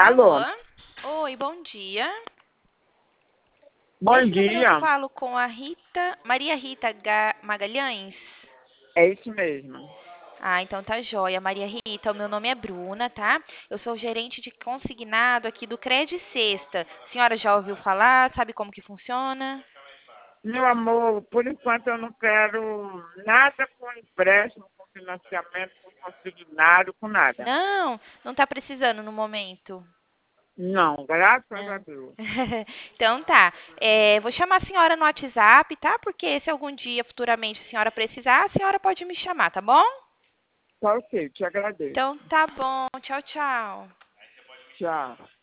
Alô, Alô? Oi, bom dia. bom Nesse número eu dia. falo com a Rita, Maria Rita Magalhães. É isso mesmo. Ah, então tá joia. Maria Rita, o meu nome é Bruna, tá? Eu sou gerente de consignado aqui do Cred Sexta. A senhora já ouviu falar? Sabe como que funciona? Meu amor, por enquanto eu não quero nada com empréstimo, com financiamento, com consignado, com nada. Não, não tá precisando no momento. Não, graças a Não. Deus. Então tá. Vou chamar a senhora no WhatsApp, tá? Porque se algum dia futuramente a senhora precisar, a senhora pode me chamar, tá bom? Tá ok, te agradeço. Então tá bom. Tchau, tchau. Tchau.